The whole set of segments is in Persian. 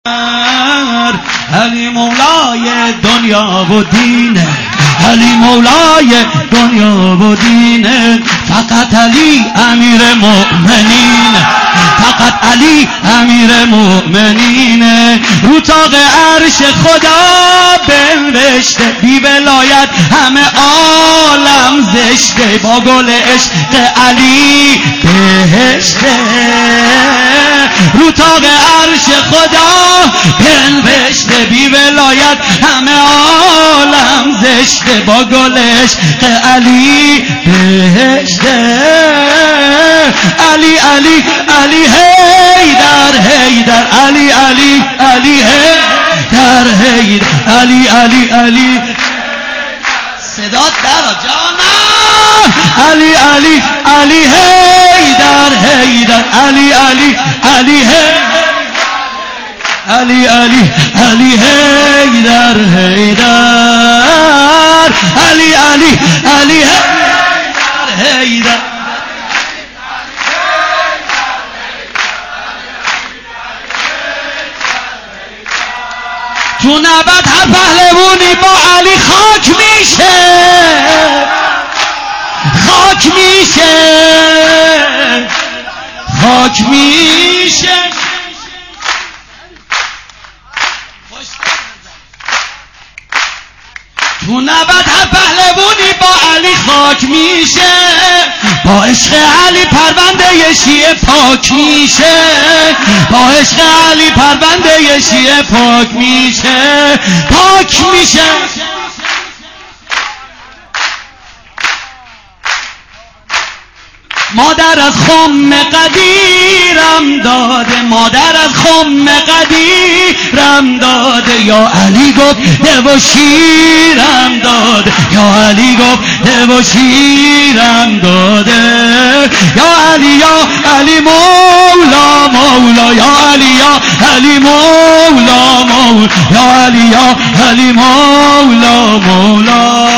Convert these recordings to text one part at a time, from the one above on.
علی مولای دنیا و دینه، علی مولای دنیا و دینه، فقط علی امیر مؤمنین، فقط علی امیر مؤمنینه. رو طاق عرش خدا بنوشته بی ولایت همه عالم زشته، با گل عشق علی بهشته. رو طاق عرش خدا بنوشته بی ولایت همه عالم زشته، با گل عشق علی بهشته. علی علی علی حیدر حیدر، علی علی علی حیدر حیدر، علی علی علی صدات در جانم، علی علی علی حیدر حیدر، علی علی علی حیدر، علی علی علی حیدر حیدر، علی علی علی حیدر حیدر. تو نبد هر پهلوانی با علی خاک میشه، خاک میشه، خاک میشه. تو نبد هر پهلوانی با علی خاک میشه، با عشق علی پرونده شیعه پاک میشه، با عشق علی پرونده شیعه پاک میشه، پاک میشه. مادر از خم قدیرم داده، مادر از خم قدیرم داده، یا علی گفت و شیرم داده، یا علی گفت و شیرم داده، یا علی یا علی مولا مولا، یا علی یا علی مولا مولا، یا علی یا علی مولا مولا.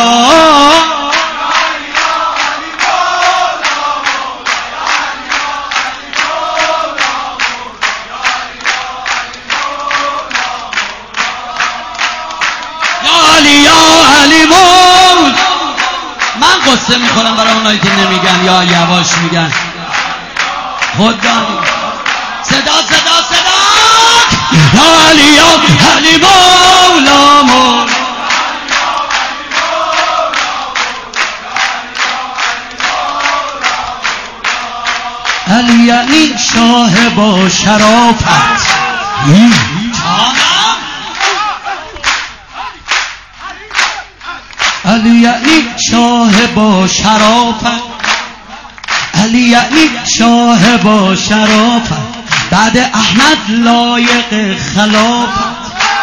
من قصه میخورم برای اونایی که نمیگن یا یواش میگن. خدا صدا صدا صدا، یا علی یا علی مولا مولا، علی یعنی شاه با شرافت. علی یعنی شاه با شرافت، علی یعنی شاه با شرافت، بعد احمد لایق خلافت.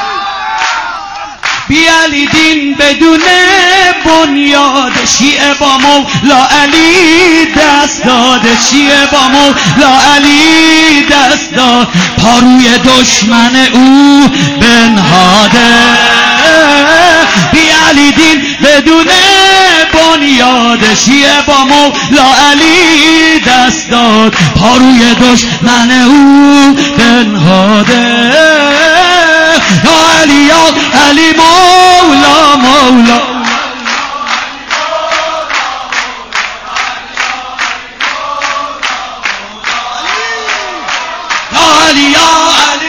بی علی دین بدون بنیاد، شیعه با مولا علی دست داده، شیعه با مولا علی دست داد، پاروی دشمن او بنهاده. بی علی دین بدون بنیاد، شیعه با مولا علی دست داد، پاروی دشمن او بنهاده. یا علی یا علی مولا مولا، یا علی یا علی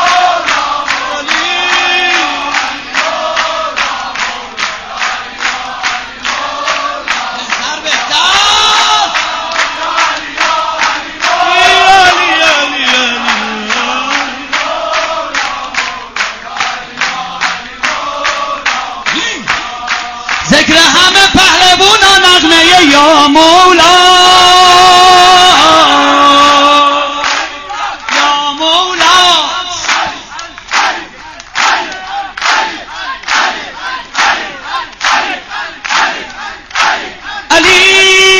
ذکر همه پهلوان نغمه یا مولا، یا مولا. علی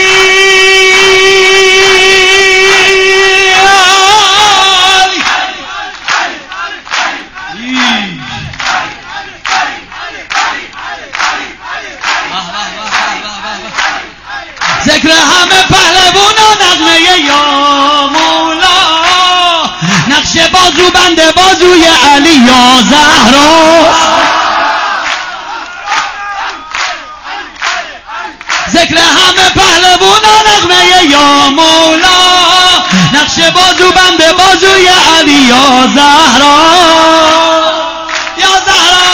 ذکر همه پهلوان نغمه یا مولا، نقش بازو بند بازوی علی یا زهرا ذکر همه پهلوانان نغمه یا مولا نقش بازو بند بازوی علی یا زهرا یا زهرا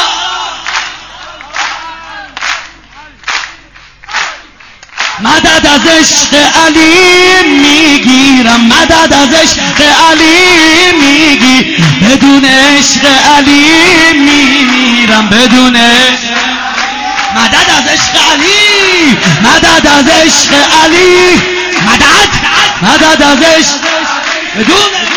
مدد از عشق علی میگیرم مدد از عشق علی میگی بدون عشق علی میمیرم بدون مدد از عشق علی مدد از عشق علی مدد از عشق بدون